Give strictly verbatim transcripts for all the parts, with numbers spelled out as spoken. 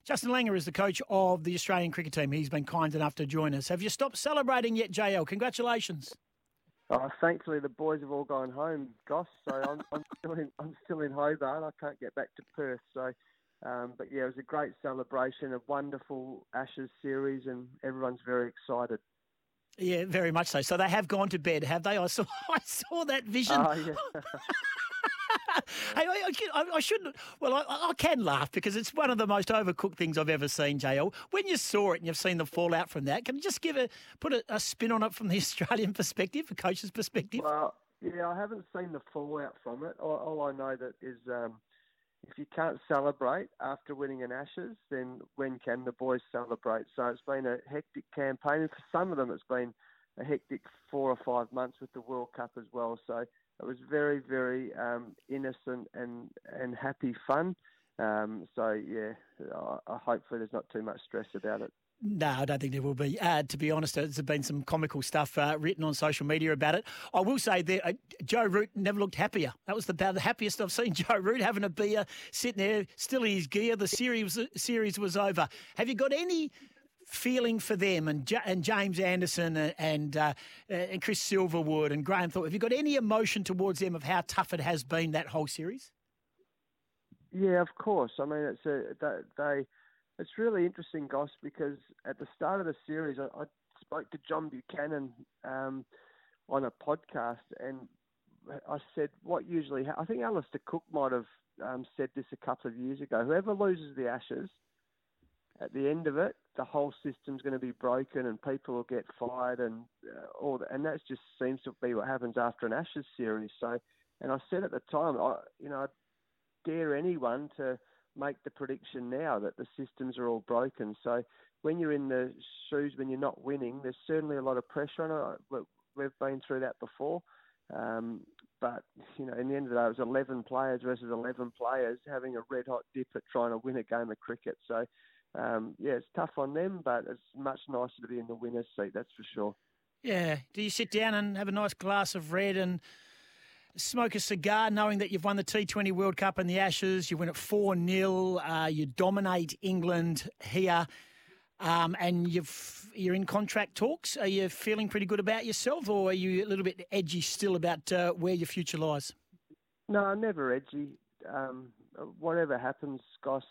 Justin Langer is the coach of the Australian cricket team. He's been kind enough to join us. Have you stopped celebrating yet, J L? Congratulations. Oh, thankfully, the boys have all gone home, Goss. So I'm, I'm still in. I'm still in Hobart. I can't get back to Perth. So, um, but yeah, it was a great celebration, a wonderful Ashes series, and everyone's very excited. Yeah, very much so. So they have gone to bed, have they? I saw. I saw that vision. Oh, yeah. Hey, I, I, I shouldn't. Well, I, I can laugh because it's one of the most overcooked things I've ever seen, J L. When you saw it and you've seen the fallout from that, can you just give a put a, a spin on it from the Australian perspective, a coach's perspective? Well, yeah, I haven't seen the fallout from it. All, all I know that is, um, if you can't celebrate after winning an Ashes, then when can the boys celebrate? So it's been a hectic campaign, and for some of them, it's been a hectic four or five months with the World Cup as well. So it was very, very um, innocent and, and happy fun. Um, so, yeah, I, I hopefully there's not too much stress about it. No, I don't think there will be. Uh, to be honest, there's been some comical stuff uh, written on social media about it. I will say that uh, Joe Root never looked happier. That was about the happiest I've seen Joe Root, having a beer, sitting there, still in his gear. The series series was over. Have you got any feeling for them and J- and James Anderson and and, uh, and Chris Silverwood and Graham Thorpe? Have you got any emotion towards them of how tough it has been, that whole series? Yeah, of course. I mean, it's a they. they It's really interesting, Goss, because at the start of the series, I, I spoke to John Buchanan um, on a podcast, and I said, what usually ha-? I think Alistair Cook might have um, said this a couple of years ago. Whoever loses the Ashes, at the end of it, the whole system's going to be broken and people will get fired, and uh, all that. And that just seems to be what happens after an Ashes series. So, and I said at the time, I, you know, I dare anyone to make the prediction now that the systems are all broken. So when you're in the shoes, when you're not winning, there's certainly a lot of pressure on it. We've been through that before. Um, but, you know, in the end of the day, it was eleven players versus eleven players having a red-hot dip at trying to win a game of cricket. So, um, yeah, it's tough on them, but it's much nicer to be in the winner's seat, that's for sure. Yeah. Do you sit down and have a nice glass of red and smoke a cigar knowing that you've won the T twenty World Cup and the Ashes, you win it four nil, uh, you dominate England here, um, and you've, you're in contract talks? Are you feeling pretty good about yourself, or are you a little bit edgy still about uh, where your future lies? No, never edgy. Um, whatever happens, Goss.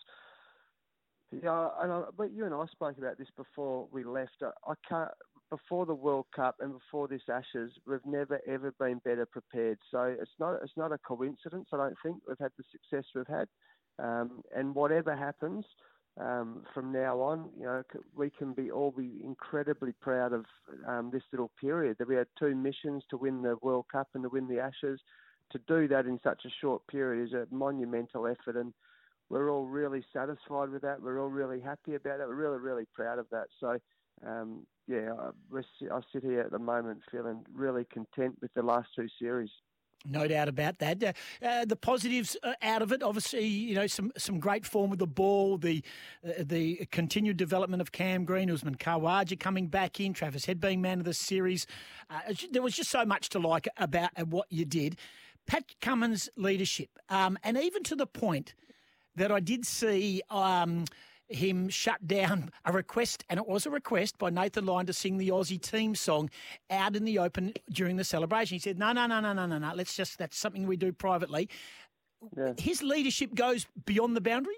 Yeah, and I, but you and I spoke about this before we left. I, I can't. Before the World Cup and before this Ashes, we've never ever been better prepared. So it's not it's not a coincidence. I don't think we've had the success we've had, um, and whatever happens um, from now on, you know, we can be all be incredibly proud of um, this little period. That we had two missions to win the World Cup and to win the Ashes. To do that in such a short period is a monumental effort, and we're all really satisfied with that. We're all really happy about it. We're really, really proud of that. So, um, yeah, I, I sit here at the moment feeling really content with the last two series. No doubt about that. Uh, uh, the positives uh, out of it, obviously, you know, some some great form with the ball, the uh, the continued development of Cam Green, Usman Khawaja coming back in, Travis Head being man of the series. Uh, there was just so much to like about what you did. Pat Cummins' leadership, um, and even to the point that I did see um, him shut down a request, and it was a request by Nathan Lyon to sing the Aussie team song out in the open during the celebration. He said, no, no, no, no, no, no, no, let's just, that's something we do privately. Yeah. His leadership goes beyond the boundary?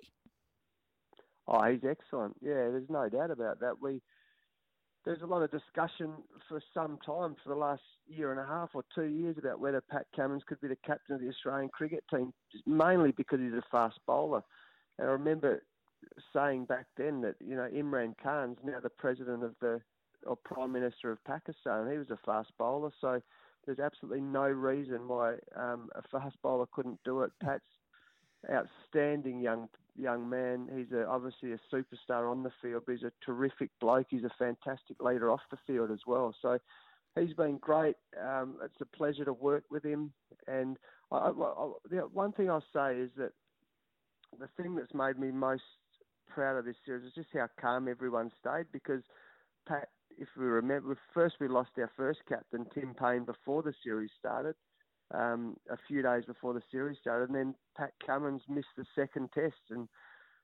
Oh, he's excellent. Yeah, there's no doubt about that. We There's a lot of discussion for some time, for the last year and a half or two years, about whether Pat Cummins could be the captain of the Australian cricket team, mainly because he's a fast bowler. And I remember saying back then that, you know, Imran Khan's now the president of the, or Prime Minister of Pakistan. He was a fast bowler, so there's absolutely no reason why um, a fast bowler couldn't do it. Pat's outstanding young young man. He's a, obviously a superstar on the field, but he's a terrific bloke. He's a fantastic leader off the field as well. So he's been great. Um, it's a pleasure to work with him. And I, I, I, the one thing I'll say is that the thing that's made me most proud of this series is just how calm everyone stayed, because Pat, if we remember, first we lost our first captain, Tim Payne, before the series started. Um, a few days before the series started, and then Pat Cummins missed the second test, and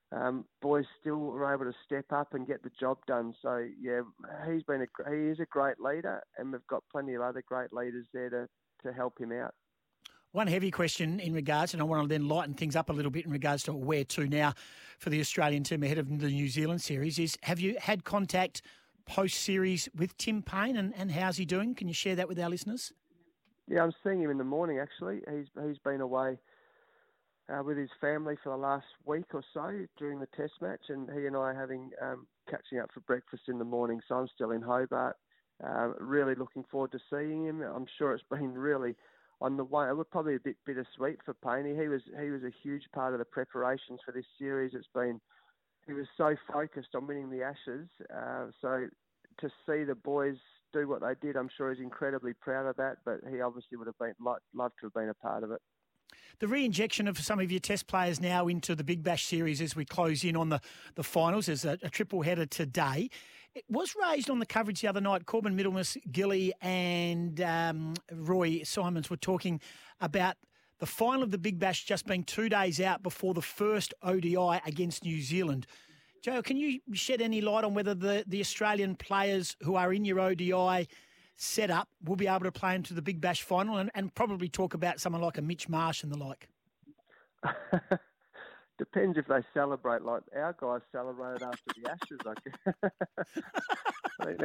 um, boys still are able to step up and get the job done. So yeah, he's been a he is a great leader, and we've got plenty of other great leaders there to, to help him out. One heavy question in regards, and I want to then lighten things up a little bit in regards to where to now for the Australian team ahead of the New Zealand series, is have you had contact post-series with Tim Paine, and, and how's he doing? Can you share that with our listeners? Yeah, I'm seeing him in the morning, actually. He's He's been away uh, with his family for the last week or so during the test match, and he and I are having, um, catching up for breakfast in the morning, so I'm still in Hobart. Uh, really looking forward to seeing him. I'm sure it's been really on the way. It was probably a bit bittersweet for Paine. He was he was a huge part of the preparations for this series. It's been he was so focused on winning the Ashes. Uh, so to see the boys do what they did, I'm sure he's incredibly proud of that. But he obviously would have been loved, loved to have been a part of it. The re-injection of some of your test players now into the Big Bash series as we close in on the, the finals. There's a, a triple header today. It was raised on the coverage the other night. Corbin Middlemiss, Gilly and um, Roy Simons were talking about the final of the Big Bash just being two days out before the first O D I against New Zealand. Joe, can you shed any light on whether the, the Australian players who are in your O D I setup will be able to play into the Big Bash final, and, and probably talk about someone like a Mitch Marsh and the like? Depends if they celebrate like our guys celebrated after the Ashes. I guess. I mean,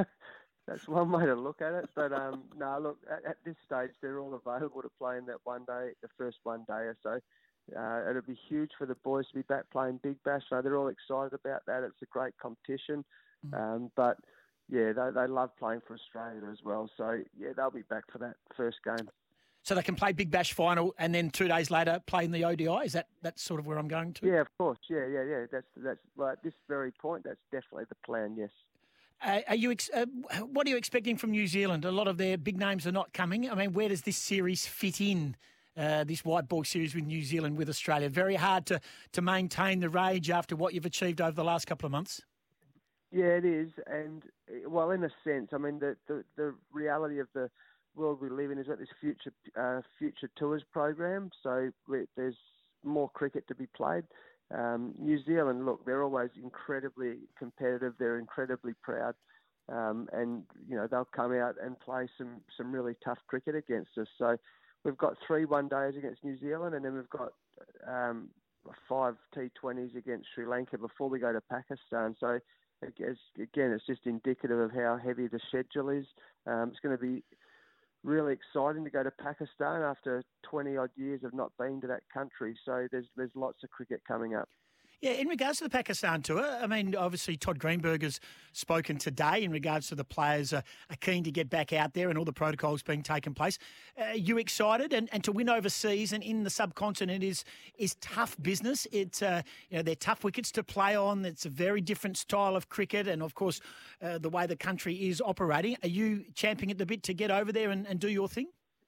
that's one way to look at it. But um, no, look, at, at this stage, they're all available to play in that one day, the first one day or so. Uh, it'll be huge for the boys to be back playing Big Bash. So they're all excited about that. It's a great competition. Mm. Um, but yeah, they, they love playing for Australia as well. So yeah, they'll be back for that first game. So they can play Big Bash final and then two days later play in the O D I? Is that that's sort of where I'm going to? Yeah, of course. Yeah, yeah, yeah. That's that's well, at this very point, that's definitely the plan. Yes. Uh, are you? Ex- uh, what are you expecting from New Zealand? A lot of their big names are not coming. I mean, where does this series fit in? Uh, this white ball series with New Zealand with Australia. Very hard to to maintain the rage after what you've achieved over the last couple of months. Yeah, it is, and well, in a sense, I mean, the the, the reality of the world we live in is that this future uh, future tours program. So we, there's more cricket to be played. Um, New Zealand, look, they're always incredibly competitive. They're incredibly proud, um, and you know they'll come out and play some some really tough cricket against us. So we've got three one days against New Zealand, and then we've got um, five T twenties against Sri Lanka before we go to Pakistan. So again, it's just indicative of how heavy the schedule is. Um, it's going to be really exciting to go to Pakistan after twenty odd years of not being to that country. So there's there's lots of cricket coming up. Yeah, in regards to the Pakistan tour, I mean, obviously Todd Greenberg has spoken today in regards to the players are, are keen to get back out there and all the protocols being taken place. Uh, are you excited? And, and to win overseas and in the subcontinent is is tough business. It's uh, you know they're tough wickets to play on. It's a very different style of cricket, and of course uh, the way the country is operating. Are you champing at the bit to get over there and, and do your thing?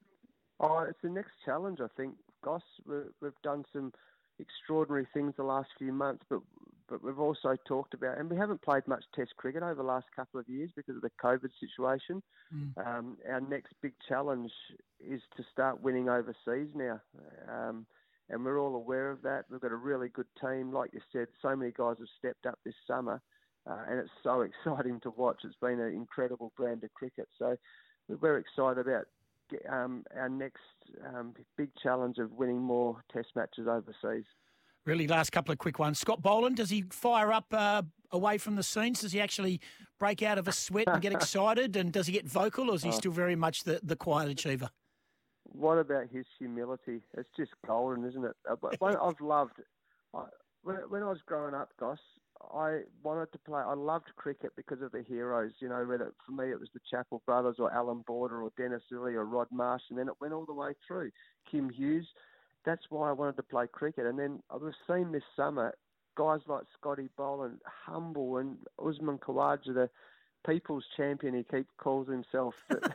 Oh, it's the next challenge, I think. Goss, we've, we've done some extraordinary things the last few months, but but we've also talked about, and we haven't played much Test cricket over the last couple of years because of the COVID situation. Mm. Um, our next big challenge is to start winning overseas now, um, and we're all aware of that. We've got a really good team, like you said. So many guys have stepped up this summer, uh, and it's so exciting to watch. It's been an incredible brand of cricket, so we're very excited about Um, our next um, big challenge of winning more Test matches overseas. Really, last couple of quick ones. Scott Boland, does he fire up uh, away from the scenes? Does he actually break out of a sweat and get excited? And does he get vocal, or is he still very much the, the quiet achiever? What about his humility? It's just golden, isn't it? I've loved, I, when, when I was growing up, Goss, I wanted to play. I loved cricket because of the heroes. You know, whether for me it was the Chappell brothers or Alan Border or Dennis Lilly or Rod Marsh, and then it went all the way through Kim Hughes. That's why I wanted to play cricket. And then I've seen this summer guys like Scotty Boland, humble, and Usman Khawaja, the people's champion. He keeps calls himself.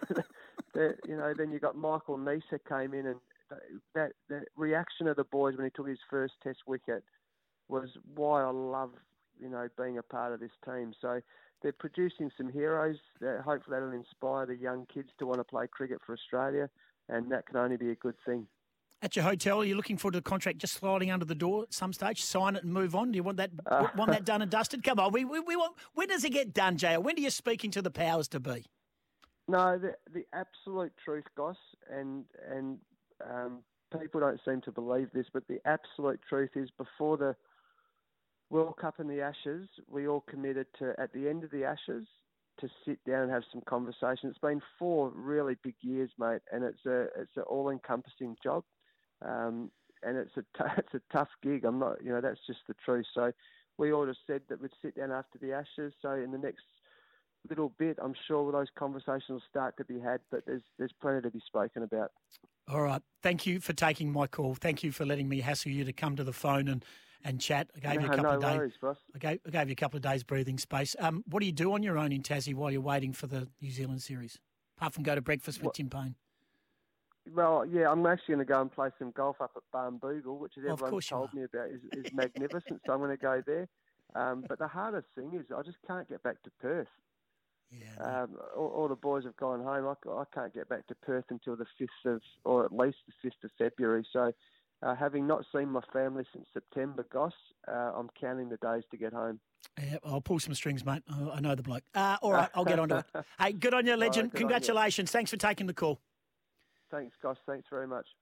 that, you know, then you got Michael Neser came in, and that that reaction of the boys when he took his first Test wicket was why I love, you know, being a part of this team. So they're producing some heroes. That hopefully that'll inspire the young kids to want to play cricket for Australia, and that can only be a good thing. at your hotel? Are you looking forward to the contract just sliding under the door at some stage? Sign it and move on. Do you want that Uh, want that done and dusted? Come on, we, we we want. When does it get done, J L? When are you speaking to the powers to be? No, the the absolute truth, Goss, and and um, people don't seem to believe this, but the absolute truth is before the World Cup and the Ashes, we all committed to, at the end of the Ashes, to sit down and have some conversation. It's been four really big years, mate, and it's a it's an all-encompassing job, um, and it's a t- it's a tough gig. I'm not, you know, that's just the truth. So we all just said that we'd sit down after the Ashes. So in the next little bit, I'm sure those conversations will start to be had, but there's there's plenty to be spoken about. All right. Thank you for taking my call. Thank you for letting me hassle you to come to the phone and, and chat. I gave no, you a couple no of days. worries, boss. I gave, I gave you a couple of days breathing space. Um, what do you do on your own in Tassie while you're waiting for the New Zealand series, apart from go to breakfast with What? Tim Payne? Well, yeah, I'm actually going to go and play some golf up at Barnbougle, which is Well, of everyone's course you told are. me about is, is magnificent. So I'm going to go there. Um, but the hardest thing is I just can't get back to Perth. Yeah. Um, all, all the boys have gone home. I, I can't get back to Perth until the fifth of, or at least the fifth of February. So, uh, having not seen my family since September, Goss, uh, I'm counting the days to get home. Yeah, I'll pull some strings, mate. I I know the bloke. Uh, all right, I'll get onto it. Hey, good on you, legend. All right, good on you. Congratulations. Thanks for taking the call. Thanks, Goss. Thanks very much.